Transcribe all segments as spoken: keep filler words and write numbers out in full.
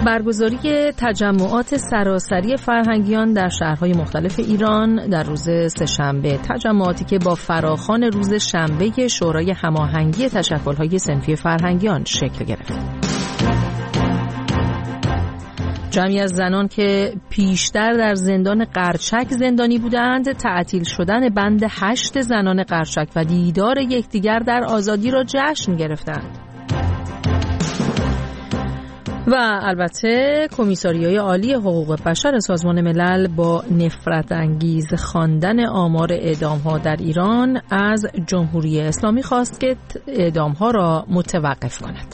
برگزاری تجمعات سراسری فرهنگیان در شهرهای مختلف ایران در روز سه‌شنبه، تجمعاتی که با فراخوان روز شنبه شورای هماهنگی تشکل‌های صنفی فرهنگیان شکل گرفت. جمعی از زنان که پیشتر در زندان قرچک زندانی بودند، تعطیل شدن بند هشت زنان قرچک و دیدار یکدیگر در آزادی را جشن گرفتند. و البته کمیساریای عالی حقوق بشر سازمان ملل با نفرت انگیز خواندن آمار اعدام‌ها در ایران از جمهوری اسلامی خواست که اعدام‌ها را متوقف کند.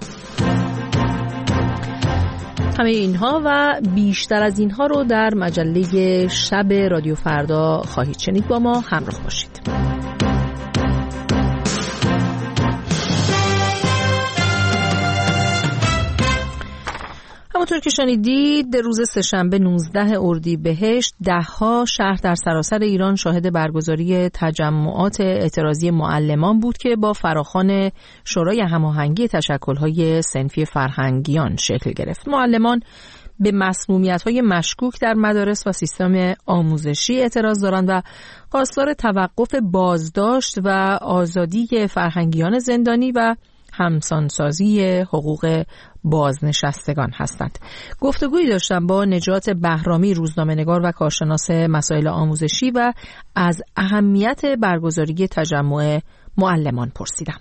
همه اینها و بیشتر از اینها رو در مجله شب رادیو فردا خواهید شنید. با ما همراه باشید. همونطور که شنیدید، روز سه‌شنبه نوزده اردیبهشت ده‌ها شهر در سراسر ایران شاهد برگزاری تجمعات اعتراضی معلمان بود که با فراخوان شورای هماهنگی تشکل‌های صنفی فرهنگیان شکل گرفت. معلمان به مسمومیت‌های مشکوک در مدارس و سیستم آموزشی اعتراض دارند و خواستار توقف بازداشت و آزادی فرهنگیان زندانی و همسانسازی حقوق بازنشستگان هستند. گفتگویی داشتم با نجات بهرامی، روزنامه‌نگار و کارشناس مسائل آموزشی، و از اهمیت برگزاری تجمع معلمان پرسیدم.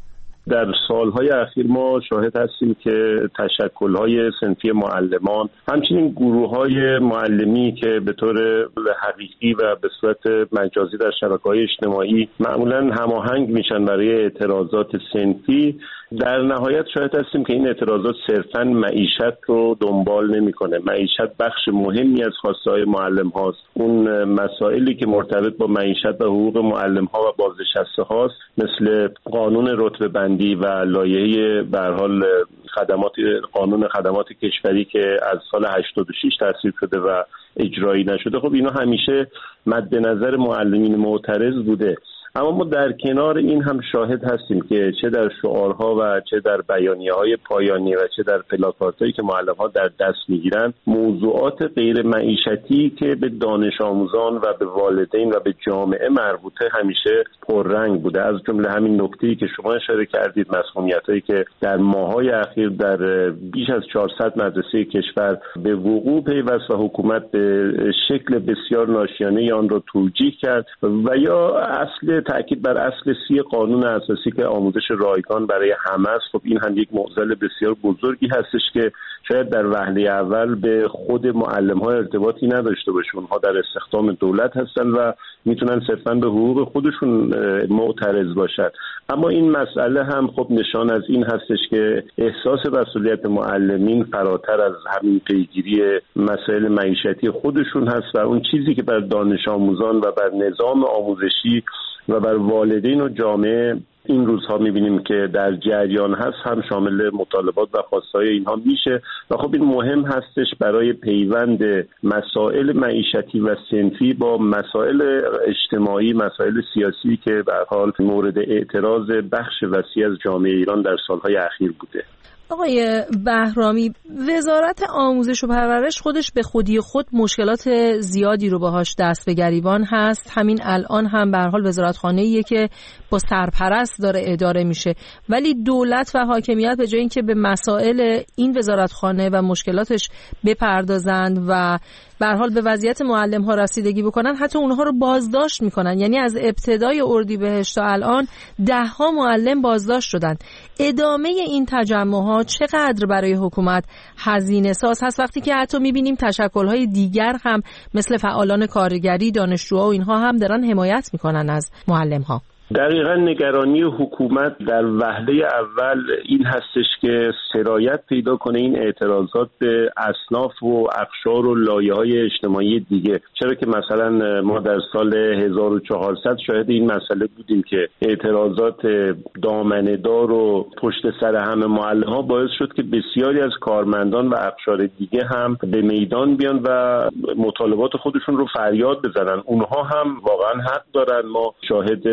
در سالهای اخیر ما شاهد هستیم که تشکل‌های صنفی معلمان، همچنین گروه‌های معلمی که به طور حقیقی و به صورت مجازی در شبکه‌های اجتماعی معمولاً هماهنگ میشن برای اعتراضات صنفی، در نهایت شاهد هستیم که این اعتراضات صرفاً معیشت رو دنبال نمی‌کنه. معیشت بخش مهمی از خواسته‌های معلم هاست. اون مسائلی که مرتبط با معیشت و حقوق معلم ها و بازنشسته هاست، مثل قانون رتبه بندی و لایحه به هر حال خدمات قانون خدمات کشوری که از سال هشتاد و شش تصویب شده و اجرایی نشده، خب اینا همیشه مد نظر معلمین معترض بوده. اما ما در کنار این هم شاهد هستیم که چه در شعارها و چه در بیانیه‌های پایانی و چه در پلاکارتایی که معلم‌ها در دست می‌گیرن، موضوعات غیر معیشتی که به دانش آموزان و به والدین و به جامعه مربوطه همیشه پررنگ بوده. از جمله همین نکته‌ای که شما اشاره کردید، مسئولیتایی که در ماه‌های اخیر در بیش از چهارصد مدرسه کشور به وقوع پیوست و حکومت به شکل بسیار ناشیانه آن را توجیه کرد، و یا اصل تأکید بر اصل سی قانون اساسی که آموزش رایگان برای همه است. خب این هم یک معضل بسیار بزرگی هستش که شاید در وهله اول به خود معلم‌ها ارتباطی نداشته باشه. اونها در استخدام دولت هستن و میتونن صرفاً به حقوق خودشون معترض باشن. اما این مسئله هم خب نشان از این هستش که احساس مسئولیت معلمین فراتر از همین پیگیری مسائل معیشتی خودشون هست و اون چیزی که بر دانش آموزان و بر نظام آموزشی و بر والدین و جامعه این روزها می‌بینیم که در جریان هست هم شامل مطالبات و خواستهای اینها میشه، و خب این مهم هستش برای پیوند مسائل معیشتی و صنفی با مسائل اجتماعی، مسائل سیاسی که به هر حال مورد اعتراض بخش وسیع از جامعه ایران در سالهای اخیر بوده. آقای بهرامی، وزارت آموزش و پرورش خودش به خودی خود مشکلات زیادی رو باهاش دست به گریبان هست. همین الان هم به هر حال وزارتخانه‌ایه که با سرپرست داره اداره میشه، ولی دولت و حاکمیت به جای اینکه به مسائل این وزارتخانه و مشکلاتش بپردازند و به هر حال به وضعیت معلم‌ها رسیدگی بکنن، حتی اونها رو بازداشت میکنن. یعنی از ابتدای اردیبهشت تا الان ده ها معلم بازداشت شدن. ادامه این تجمعات چقدر برای حکومت هزینه ساز هست وقتی که حتی میبینیم تشکل‌های دیگر هم مثل فعالان کارگری، دانشجوها و اینها هم دارن حمایت میکنن از معلم‌ها؟ دقیقاً نگرانی حکومت در وهله اول این هستش که سرایت پیدا کنه این اعتراضات به اصناف و اقشار و لایه‌های اجتماعی دیگه. چرا که مثلا ما در سال هزار و چهارصد شاهد این مسئله بودیم که اعتراضات دامنه‌دار و پشت سر همه معلم‌ها باعث شد که بسیاری از کارمندان و اقشار دیگه هم به میدان بیان و مطالبات خودشون رو فریاد بزنن. اونها هم واقعاً حق دارن. ما شاهد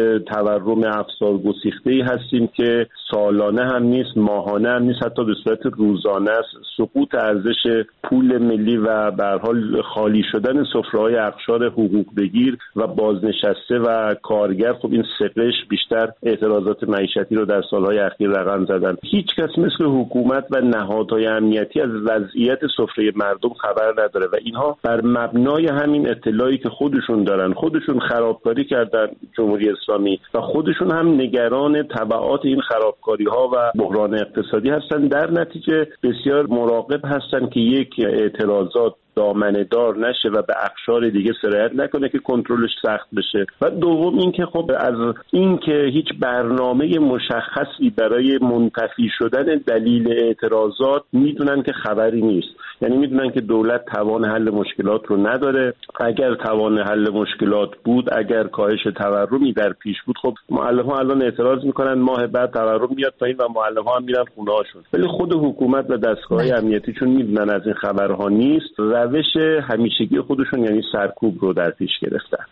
تورم افسار گسیخته‌ای هستیم که سالانه هم نیست، ماهانه هم نیست، حتی به صورت روزانه است. سقوط ارزش پول ملی و به هر حال خالی شدن سفره‌های اقشار حقوق بگیر و بازنشسته و کارگر، خب این سقش بیشتر اعتراضات معیشتی رو در سالهای اخیر رقم زدن. هیچ کس مثل حکومت و نهادهای امنیتی از وضعیت سفره مردم خبر نداره و اینها بر مبنای همین اطلاعی که خودشون دارن، خودشون خرابکاری کردن جمهوری اسلامی و خودشون هم نگران تبعات این خرابکاری ها و بحران اقتصادی هستن، در نتیجه بسیار مراقب هستن که یک اعتراضات دامنه دار نشه و به اقشار دیگه سرایت نکنه که کنترلش سخت بشه. و دوم اینکه خب از اینکه هیچ برنامه مشخصی برای منتفی شدن دلیل اعتراضات میدونن که خبری نیست. یعنی میدونن که دولت توان حل مشکلات رو نداره. اگر توان حل مشکلات بود، اگر کاهش تورمی در پیش بود، خب معلم‌ها الان اعتراض میکنن، ماه بعد تورم میاد پایین و معلم‌ها هم میرن خونه‌هاشون. ولی خود حکومت و دستگاه‌های امنیتی چون میدونن از این خبرها نیست، روش همیشگی خودشون یعنی سرکوب رو در پیش گرفتن.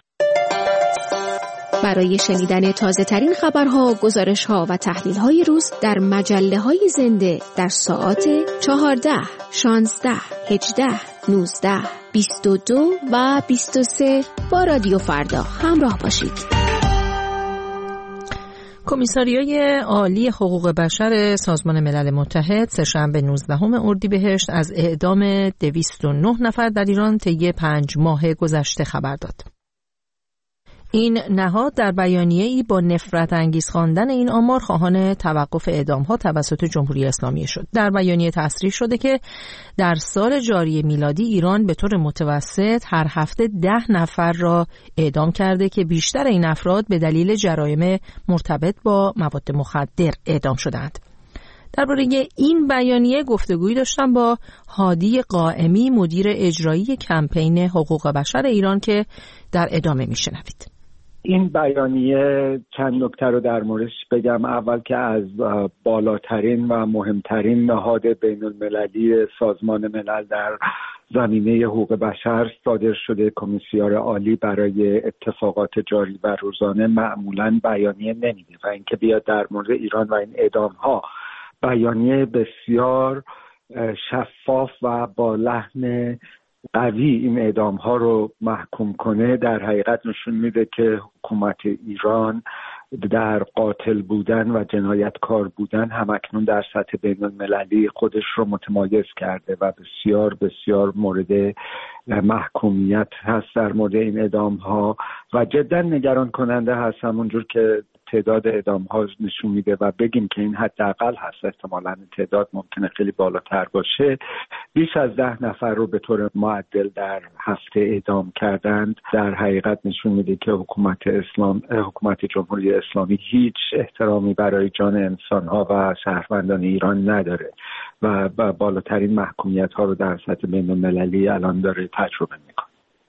برای شنیدن تازه ترین خبرها، گزارش‌ها و تحلیل‌های روز در مجله‌های زنده در ساعات چهارده، شانزده، هجده، نوزده، بیست و دو و بیست و سه با رادیو فردا همراه باشید. کمیساریای عالی حقوق بشر سازمان ملل متحد سه‌شنبه نوزدهم اردیبهشت از اعدام دویست و نه نفر در ایران طی پنج ماه گذشته خبر داد. این نهاد در بیانیه‌ای با نفرت انگیز خواندن این آمار خواهان توقف اعدام‌ها توسط جمهوری اسلامی شد. در بیانیه تصریح شده که در سال جاری میلادی ایران به طور متوسط هر هفته ده نفر را اعدام کرده که بیشتر این افراد به دلیل جرایم مرتبط با مواد مخدر اعدام شدند. درباره این بیانیه گفتگویی داشتم با هادی قائمی، مدیر اجرایی کمپین حقوق بشر ایران که در ادامه میشنوید. این بیانیه چند نکته رو در موردش بگم. اول که از بالاترین و مهمترین نهاد بین المللی سازمان ملل در زمینه حقوق بشر صادر شده، کمیسیار عالی برای اتفاقات جاری و روزانه معمولاً بیانیه نمیده و اینکه بیاد در مورد ایران و این اعدام‌ها بیانیه بسیار شفاف و با لحن قوی این اعدام ها رو محکوم کنه، در حقیقت نشون میده که حکومت ایران در قاتل بودن و جنایتکار بودن همکنون در سطح بین المللی خودش رو متمایز کرده و بسیار بسیار مورد محکومیت هست در مورد این اعدام ها و جدا نگران کننده هست. همونجور که تعداد اعدام ها نشون میده و بگیم که این حداقل هست، احتمالاً تعداد ممکنه خیلی بالاتر باشه، بیش از ده نفر رو به طور معدل در هفته اعدام کردند، در حقیقت نشون میده که حکومت اسلام حکومت جمهوری اسلامی هیچ احترامی برای جان انسان ها و شهروندان ایران نداره و بالاترین محکومیت ها رو در سطح بین المللی الان داره تجربه میکنه.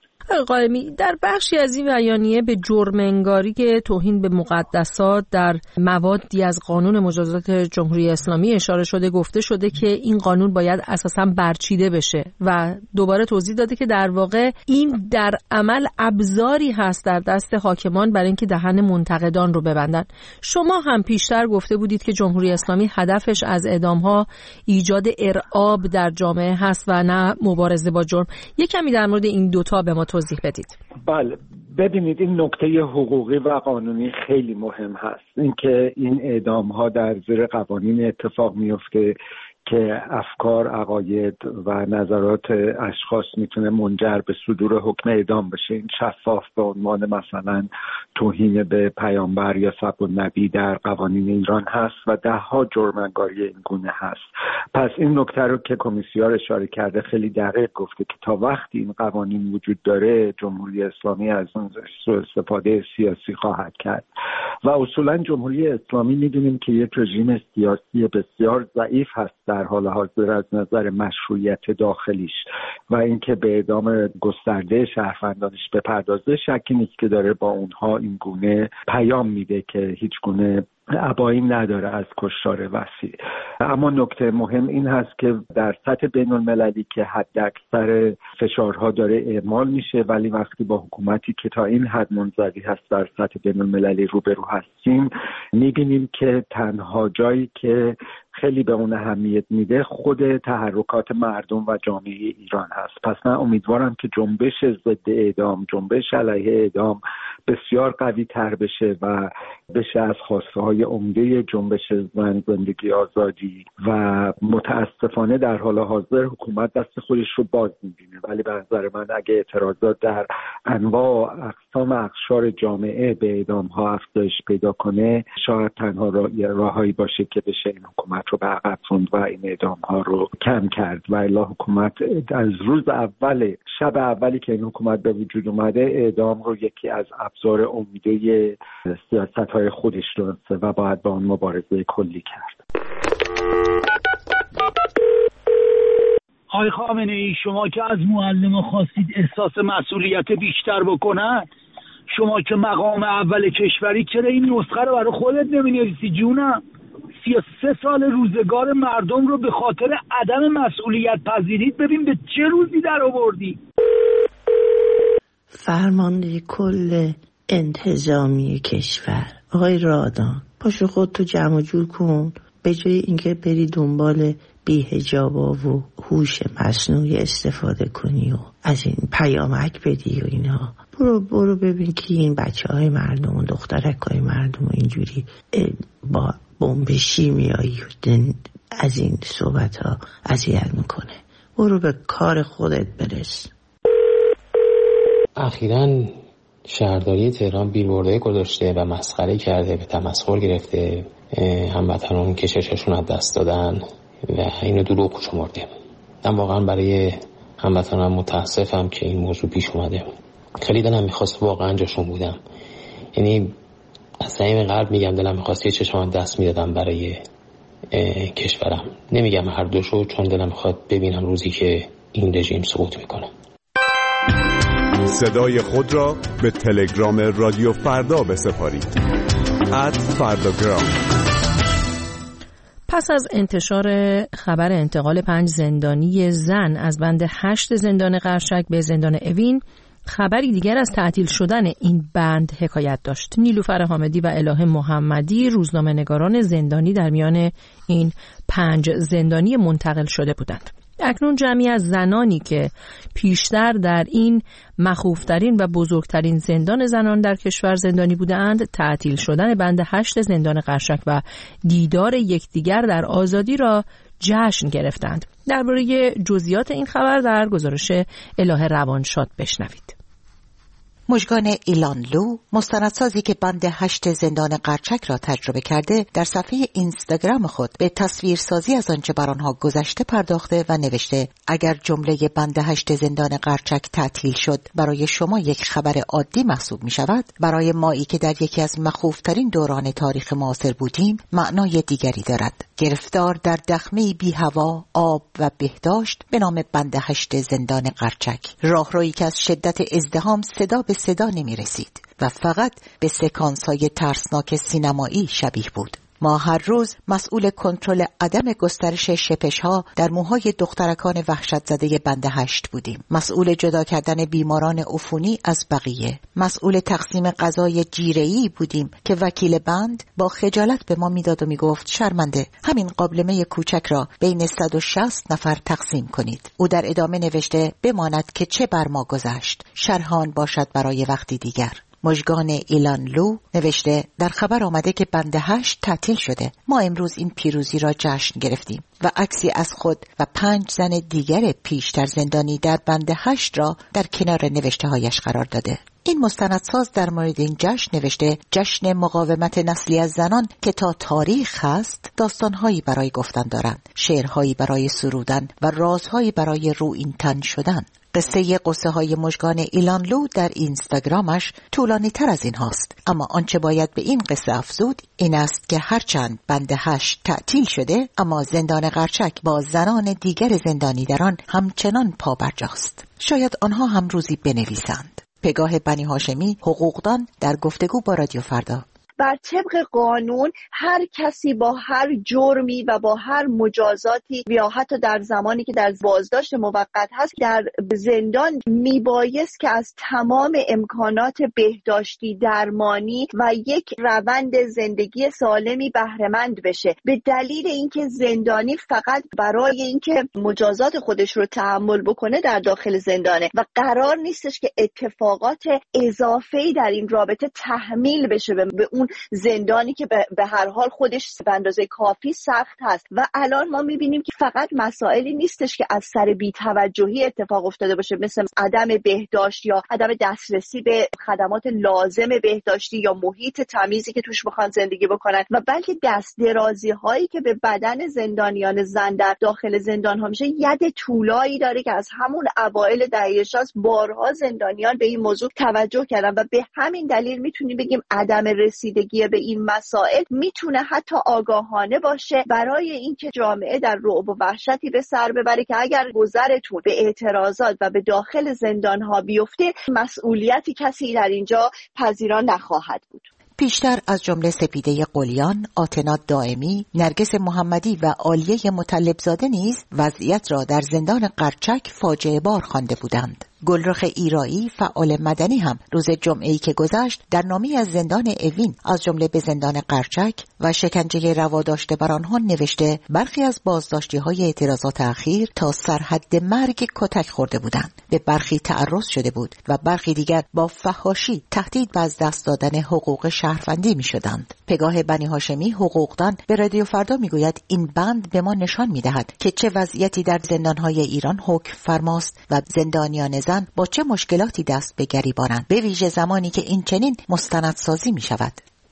قائمی، در بخشی از این بیانیه به جرم انگاری که توهین به مقدسات در موادی از قانون مجازات جمهوری اسلامی اشاره شده، گفته شده که این قانون باید اساساً برچیده بشه و دوباره توضیح داده که در واقع این در عمل ابزاری هست در دست حاکمان برای اینکه دهن منتقدان رو ببندن. شما هم پیشتر گفته بودید که جمهوری اسلامی هدفش از اعدام‌ها ایجاد ارعاب در جامعه هست و نه مبارزه با جرم. یک کمی در مورد این دوتا به ما توضیح بدید. بله، ببینید این نکته حقوقی و قانونی خیلی مهم هست. اینکه این اعدام ها در زیر قوانین اتفاق میفته که افکار، عقاید و نظرات اشخاص میتونه منجر به صدور حکم اعدام بشه. این شفاف به عنوان مثلا توهین به پیامبر یا سب النبی در قوانین ایران هست و ده ها جرم انگاری این گونه هست. پس این نکته رو که کمیسیار اشاره کرده خیلی دقیق گفته که تا وقتی این قوانین وجود داره جمهوری اسلامی از اون سوء استفاده سیاسی خواهد کرد و اصولا جمهوری اسلامی میدونیم که یک رژیم سیاسی بسیار ضعیف هست در حال حاضر از نظر مشروعیت داخلیش و اینکه به اعدام گسترده شهروندانش بپردازه، شکی نیست که داره با اونها این گونه پیام میده که هیچ گونه ابایی نداره از کشتار وسیع. اما نکته مهم این هست که در سطح بین المللی که حد اکثر فشارها داره اعمال میشه، ولی وقتی با حکومتی که تا این حد منزوی هست در سطح بین المللی روبرو هستیم، میبینیم که تنها جایی که خیلی به اون اهمیت میده خود تحرکات مردم و جامعه ایران هست. پس من امیدوارم که جنبش ضد اعدام، جنبش علیه اعدام بسیار قوی تر بشه و بشه از خواسته های عمده جنبش زن، زندگی، آزادی، و متاسفانه در حال حاضر حکومت دست خودش رو باز می‌بینه. ولی به نظر من اگه اعتراضات در انواع و اقسام اقشار جامعه به اعدام ها افزایش پیدا کنه، شاید تنها راهی باشه که بشه این حکومت رو به عقب راند و این اعدام ها رو کم کرد. و الا حکومت از روز اول شب اولی که این حکومت به وجود اومده اعدام رو یکی از ابزار عمده سیاست‌های خودش دونسته و باید با اون مبارزه کلی کرد. آقای خامنه‌ای، شما که از معلم خواستید احساس مسئولیت بیشتر بکنن، شما که مقام اول کشوری، چرا این نسخه رو برای خودت نمی‌نویسی جونم؟ سی و سه سال روزگار مردم رو به خاطر عدم مسئولیت پذیریت ببین به چه روزی در آوردی. فرمانده کل انتظامی کشور آقای رادان، پاشو خود تو جمع جور کن، به جای اینکه بری دنبال بی‌حجابا و هوش مصنوعی استفاده کنی و از این پیامک بدی و اینا، برو برو ببین که این بچه های مردم و دخترک های مردم و اینجوری با بمب شیمیایی از این صحبت ها اذیت میکنه. برو به کار خودت برس. اخیراً شهرداری تهران بیلبوردهای گذاشته و مسخره کرده، به تمسخر گرفته، هموطنان که چششون از دست دادن و اینو دروغ شمرده. من واقعا برای هموطنان متاسفم که این موضوع پیش اومده. خیلی دلم میخواست واقعا جاشون بودم، یعنی از صمیم قلب میگم دلم میخواست یه چشم دست میدادم برای کشورم. نمیگم هر دوشو، چون دلم میخواد ببینم روزی که این رژیم سقوط میکنه. صدای خود را به تلگرام رادیو فردا بسپارید. ات فرداگرام. پس از انتشار خبر انتقال پنج زندانی زن از بند هشت زندان قرچک به زندان اوین، خبری دیگر از تعطیل شدن این بند حکایت داشت. نیلوفر حامدی و الهه محمدی روزنامه‌نگاران زندانی در میان این پنج زندانی منتقل شده بودند. اکنون جمعی از زنانی که پیشتر در این مخوفترین و بزرگترین زندان زنان در کشور زندانی بودند، تعطیل شدن بند هشت زندان قرچک و دیدار یکدیگر در آزادی را جشن گرفتند. درباره جزئیات این خبر در گزارش الهه روانشاد بشنوید. مژگان ایلانلو، مستندسازی که بند هشت زندان قرچک را تجربه کرده، در صفحه اینستاگرام خود به تصویرسازی از آنچه بر آنها گذشته پرداخته و نوشته: اگر جمله بند هشت زندان قرچک تعطیل شد برای شما یک خبر عادی محسوب می شود، برای مایی که در یکی از مخوفترین دوران تاریخ معاصر بودیم معنای دیگری دارد. گرفتار در دخمه بی هوا، آب و بهداشت به نام بند هشت زندان قرچک، راهرویی که از شدت ازدحام صدا به صدا نمی رسید و فقط به سکانس های ترسناک سینمایی شبیه بود. ما هر روز مسئول کنترل عدم گسترش شپش ها در موهای دخترکان وحشت زده بند هشت بودیم. مسئول جدا کردن بیماران عفونی از بقیه. مسئول تقسیم غذای جیره‌ای بودیم که وکیل بند با خجالت به ما میداد و میگفت شرمنده، همین قابلمه کوچک را بین صد و شصت نفر تقسیم کنید. او در ادامه نوشته: بماند که چه بر ما گذشت، شرحان باشد برای وقتی دیگر. مژگان ایلانلو نوشته: در خبر آمده که بند هشت تعطیل شده. ما امروز این پیروزی را جشن گرفتیم و عکسی از خود و پنج زن دیگر پیشتر زندانی در بند هشت را در کنار نوشته هایش قرار داده. این مستندساز در مورد این جشن نوشته: جشن مقاومت نسلی از زنان که تا تاریخ هست، داستانهایی برای گفتن دارند، شعرهایی برای سرودن و رازهایی برای رو این تن شدن. قصه قصه های مژگان ایلانلو در اینستاگرامش طولانی تر از این هاست، اما آنچه باید به این قصه افزود این است که هرچند بند هشت تعطیل شده، اما زندان قرچک با زنان دیگر زندانی در آن همچنان پابرجاست. شاید آنها هم روزی بنویسند. پگاه بنی هاشمی، حقوقدان، در گفتگو با رادیو فردا. بر طبق قانون هر کسی با هر جرمی و با هر مجازاتی یا حتی در زمانی که در بازداشت موقت هست در زندان میبایست که از تمام امکانات بهداشتی، درمانی و یک روند زندگی سالمی بهره مند بشه. به دلیل اینکه زندانی فقط برای اینکه مجازات خودش رو تحمل بکنه در داخل زندانه و قرار نیستش که اتفاقات اضافه‌ای در این رابطه تحمیل بشه به اون زندانی که به هر حال خودش به اندازه کافی سخت هست. و الان ما میبینیم که فقط مسائلی نیستش که از سر بی‌توجهی اتفاق افتاده باشه، مثل عدم بهداشت یا عدم دسترسی به خدمات لازم بهداشتی یا محیط تمیزی که توش بخوان زندگی بکنن، و بلکه دست درازی هایی که به بدن زندانیان زن در داخل زندان ها میشه ید طولایی داره که از همون اوایل دهه شصت بارها زندانیان به این موضوع توجه کردن و به همین دلیل میتونیم بگیم عدم رسیدگی به این مسائل میتونه حتی آگاهانه باشه برای اینکه جامعه در رعب و وحشتی به سر ببره که اگر گذرتون به اعتراضات و به داخل زندان ها بیفته مسئولیتی کسی در اینجا پذیرا نخواهد بود. پیشتر از جمله سپیده قلیان، آتنا دائمی، نرگس محمدی و عالیه مطلبزاده نیز وضعیت را در زندان قرچک فاجعه بار خوانده بودند. گلرخ ایرایی فعال مدنی هم روز جمعه‌ای که گذشت در نامه‌ای از زندان اوین از جمله به زندان قرچک و شکنجه روا داشته بر آنها نوشته برخی از بازداشتی‌های اعتراضات اخیر تا سرحد مرگ کتک خورده بودند، به برخی تعرض شده بود و برخی دیگر با فحاشی تهدید به از دست دادن حقوق شهروندی می‌شدند. پگاه بنی هاشمی حقوقدان به رادیو فردا میگوید این بند به ما نشان می‌دهد که چه وضعیتی در زندان‌های ایران حکم فرماست و زندانیان زن با چه مشکلاتی دست به گریبانند، به ویژه زمانی که این چنین مستندسازی می شود.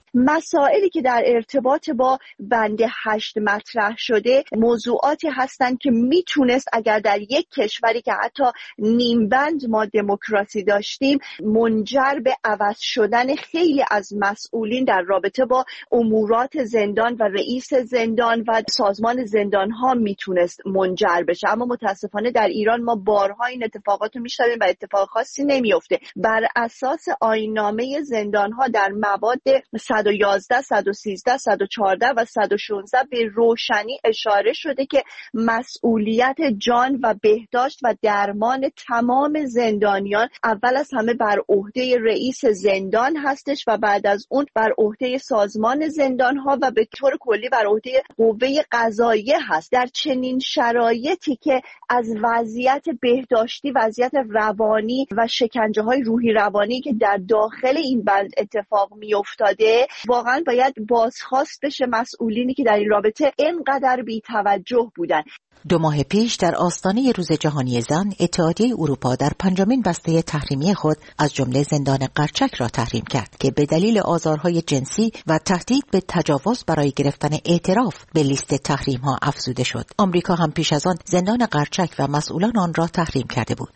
مسائلی که در ارتباط با بند هشت مطرح شده موضوعاتی هستند که میتونست اگر در یک کشوری که حتی نیم بند ما دموکراسی داشتیم منجر به عوض شدن خیلی از مسئولین در رابطه با امورات زندان و رئیس زندان و سازمان زندان ها میتونست منجر بشه. اما متاسفانه در ایران ما بارها این اتفاقات رو میشنویم و اتفاق خاصی نمیفته. بر اساس آیین‌نامه زندان ها در مواد صد و یازده، صد و سیزده، صد و چهارده و صد و شانزده به روشنی اشاره شده که مسئولیت جان و بهداشت و درمان تمام زندانیان اول از همه بر عهده رئیس زندان هستش و بعد از اون بر عهده سازمان زندان ها و به طور کلی بر عهده قوه قضاییه هست. در چنین شرایطی که از وضعیت بهداشتی، وضعیت روانی و شکنجه های روحی روانی که در داخل این بند اتفاق می افتاده واقعا باید بازخواست بشه مسئولینی که در این رابطه اینقدر بی توجه بودن. دو ماه پیش در آستانه روز جهانی زن اتحادیه اروپا در پنجمین بسته تحریمی خود از جمله زندان قرچک را تحریم کرد که به دلیل آزارهای جنسی و تهدید به تجاوز برای گرفتن اعتراف به لیست تحریم ها افزوده شد. آمریکا هم پیش از آن زندان قرچک و مسئولان آن را تحریم کرده بود.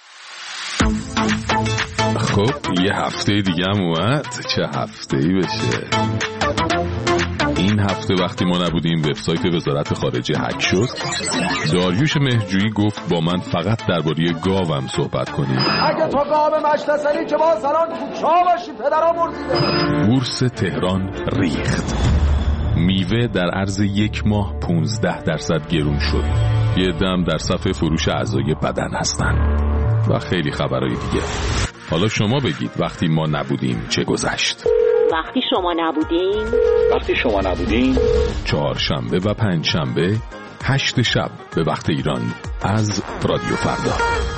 خب یه هفته دیگه هم اومد، چه هفته‌ای بشه. این هفته وقتی ما نبودیم وبسایت وزارت خارجه هک شد. داریوش مهرجویی گفت با من فقط درباره گاوم صحبت کنیم. اگه تو گاو مشتسلی که با سران تو چا باشی پدرام مرزیده. بورس تهران ریخت. میوه در عرض یک ماه پونزده درصد گرون شد. یه دم در صف فروش اعضای بدن هستن و خیلی خبرهای دیگه. حالا شما بگید وقتی ما نبودیم چه گذشت؟ وقتی شما نبودین وقتی شما نبودین چهارشنبه و پنجشنبه هشت شب به وقت ایران از رادیو فردا.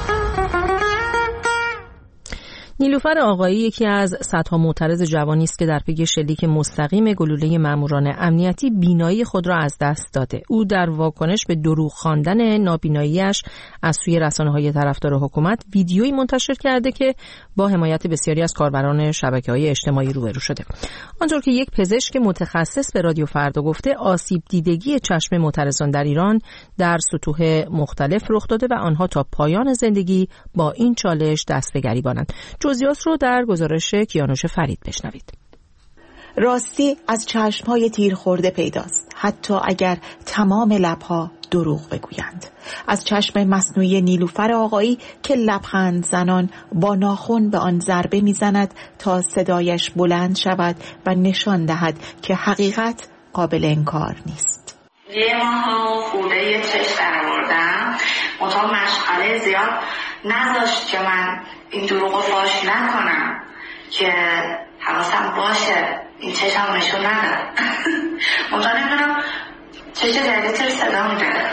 نیلوفر آقایی یکی از صدها معترض جوانی است که در پی شلیک مستقیم گلوله ماموران امنیتی بینایی خود را از دست داده. او در واکنش به دروغ خواندن نابینایی‌اش از سوی رسانه‌های طرفدار حکومت ویدیویی منتشر کرده که با حمایت بسیاری از کاربران شبکه‌های اجتماعی روبرو شده. آنطور که یک پزشک متخصص به رادیو فردا گفته، آسیب دیدگی چشم معترضان در ایران در سطوح مختلف رخ داده و آنها تا پایان زندگی با این چالش دست به گریبانند. جزئیات رو در گزارش کیانوش فرید بشنوید. راستی از چشم‌های تیر خورده پیداست، حتی اگر تمام لب‌ها دروغ بگویند. از چشم مصنوعی نیلوفر آقایی که لبخند زنان با ناخن به آن ضربه میزند تا صدایش بلند شود و نشان دهد که حقیقت قابل انکار نیست. یه ماه خوده چشم در آوردم، منتها مشغله زیاد نذاشت که من این دروغ رو فاش نکنم که حواسم باشه این چشم نشون ندارم. منتها نمیدونم چش جدیدتر صدا میده.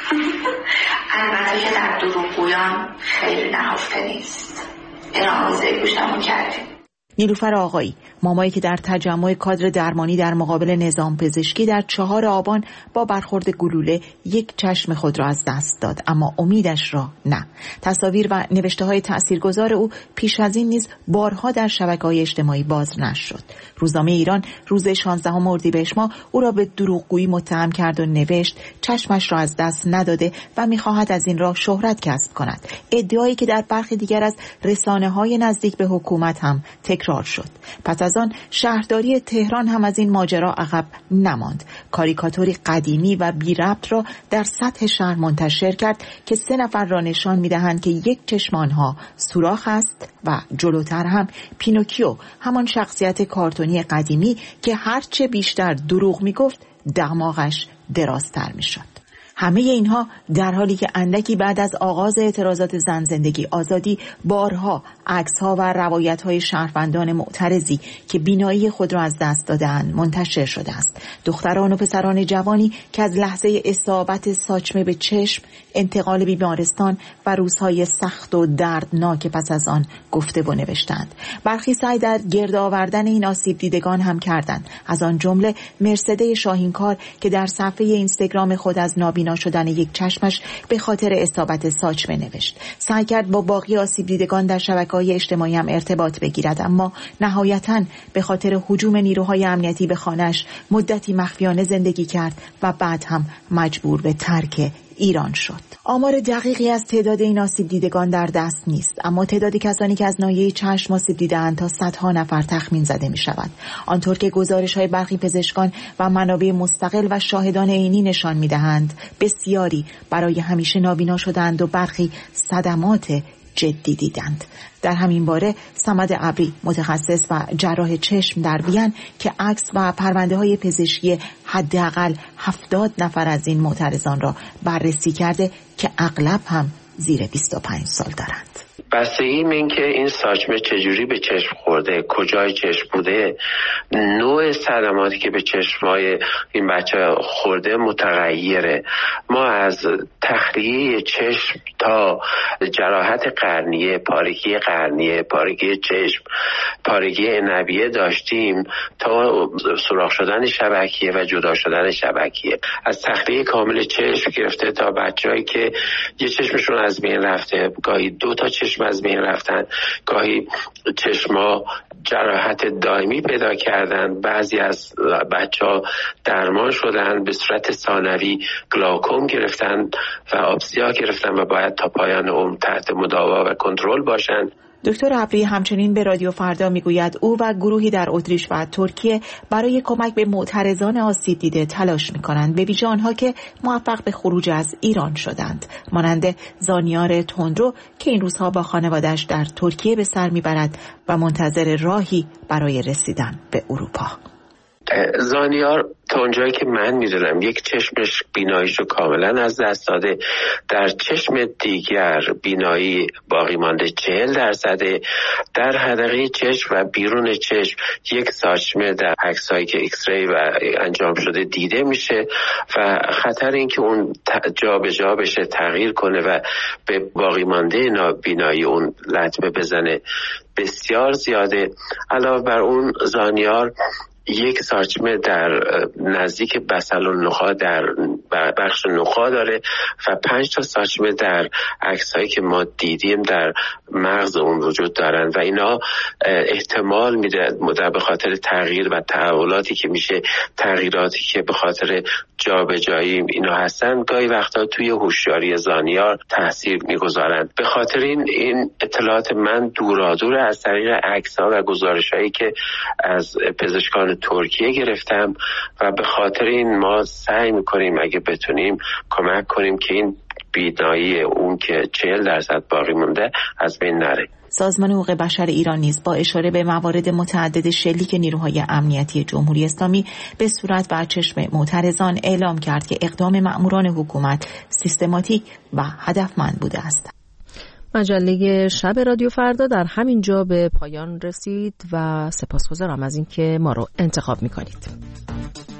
البته که در دروغگویان خیلی نهفته نیست. این آموزه گوشمون کردیم. نیلوفر آقایی، مامایی که در تجمع کادر درمانی در مقابل نظام پزشکی در چهار آبان با برخورد گلوله یک چشم خود را از دست داد، اما امیدش را نه. تصاویر و نوشته های تاثیرگذار او پیش از این نیز بارها در شبکه‌های اجتماعی باز نشد. روزنامه ایران روز شانزدهم اردیبهشت ماه او را به دروغگویی متهم کرد و نوشت چشمش را از دست نداده و می‌خواهد از این راه شهرت کسب کند. ادعایی که در برخی دیگر از رسانه‌های نزدیک به حکومت هم تکرار شد. پس از آن شهرداری تهران هم از این ماجرا عقب نماند. کاریکاتوری قدیمی و بی ربط را در سطح شهر منتشر کرد که سه نفر را نشان می‌دهند که یک چشم آنها سوراخ است و جلوتر هم پینوکیو، همان شخصیت کارتونی قدیمی که هرچه بیشتر دروغ می‌گفت دماغش درازتر می‌شد. همه اینها در حالی که اندکی بعد از آغاز اعتراضات زن زندگی آزادی بارها عکس‌ها و روایت‌های شهروندان معترضی که بینایی خود را از دست داده‌اند منتشر شده است. دختران و پسران جوانی که از لحظه اصابت ساچمه به چشم، انتقال بیمارستان و روزهای سخت و دردناک پس از آن گفته و نوشتند. برخی سعی در گرد آوردن این آسیب دیدگان هم کردند. از آن جمله مرسده شاهینکار که در صفحه اینستاگرام خود از نابینا شدن یک چشمش به خاطر اصابت ساچمه نوشت. سعی کرد با باقی آسیب دیدگان در شبکه‌های اجتماعی هم ارتباط بگیرد، اما نهایتاً به خاطر هجوم نیروهای امنیتی به خانه‌اش مدتی مخفیانه زندگی کرد و بعد هم مجبور به ترک ایران شد. آمار دقیقی از تعداد این آسیب دیدگان در دست نیست، اما تعداد کسانی که از ناحیه چشم آسیب دیده‌اند تا صدها نفر تخمین زده می شود. آنطور که گزارش‌های برخی پزشکان و منابع مستقل و شاهدان عینی نشان می دهند، بسیاری برای همیشه نابینا شدند و برخی صدمات جدی دیدند. در همین باره صمد ابری، متخصص و جراح چشم در وین که عکس و پرونده های پزشکی حداقل هفتاد نفر از این معترضان را بررسی کرده که اغلب هم زیر بیست و پنج سال دارند. بستگی این که این ساچمه چجوری به چشم خورده، کجای چشم بوده، نوع صدماتی که به چشمای این بچه خورده متغیره. ما از تخلیه چشم تا جراحت قرنیه، پارگی قرنیه، پارگی چشم، پارگی عنبیه داشتیم تا سوراخ شدن شبکیه و جدا شدن شبکیه. از تخلیه کامل چشم گرفته تا بچه‌ای که یه چشمشون از بین رفته، گاهی دو تا چشم از بین رفتن، گاهی چشما جراحت دائمی پیدا کردن، بعضی از بچه‌ها درمان شدن، به صورت ثانوی گلاکوم گرفتن و آبسیا گرفتن و باید تا پایان عمر تحت مداوا و کنترل باشن. دکتر ابری همچنین به رادیو فردا میگوید او و گروهی در اتریش و ترکیه برای کمک به معترضان آسیب دیده تلاش میکنند، به ویژه آنها که موفق به خروج از ایران شدند، مانند زانیار تندرو که این روزها با خانواده‌اش در ترکیه به سر میبرد و منتظر راهی برای رسیدن به اروپا. زانیار تا اونجایی که من میدونم یک چشمش بیناییش رو کاملا از دست داده، در چشم دیگر بینایی باقی مانده چهل درصده، در حدقه چشم و بیرون چشم یک ساچمه در عکسایی که ایکس ری و انجام شده دیده میشه و خطر اینکه اون جا به جا بشه، تغییر کنه و به باقی مانده بینایی اون لطمه بزنه بسیار زیاده. علاوه بر اون زانیار یک ساچمه در نزدیک بسل و نخاع در بخش نخاع داره و پنج تا ساچمه در عکسایی که ما دیدیم در مغز اون وجود دارن و اینا احتمال میده به خاطر تغییر و تحولاتی که میشه، تغییراتی که به خاطر جابجایی اینا هستن، گاهی وقتا توی هوشیاری زانیار تاثیر میگذارن. به خاطر این این اطلاعات من دورادور از طریق عکس‌ها و گزارش‌هایی که از پزشکان ترکیه گرفتم و به خاطر این ما سعی میکنیم اگه بتونیم کمک کنیم که این بینایی اون که چهل درصد باقی مونده از بین نره. سازمان حقوق بشر ایران نیز با اشاره به موارد متعدد شلیک نیروهای امنیتی جمهوری اسلامی به صورت و چشم معترضان اعلام کرد که اقدام مأموران حکومت سیستماتیک و هدفمند بوده است. مجله شب رادیو فردا در همین جا به پایان رسید و سپاسگزارم از اینکه ما رو انتخاب می‌کنید.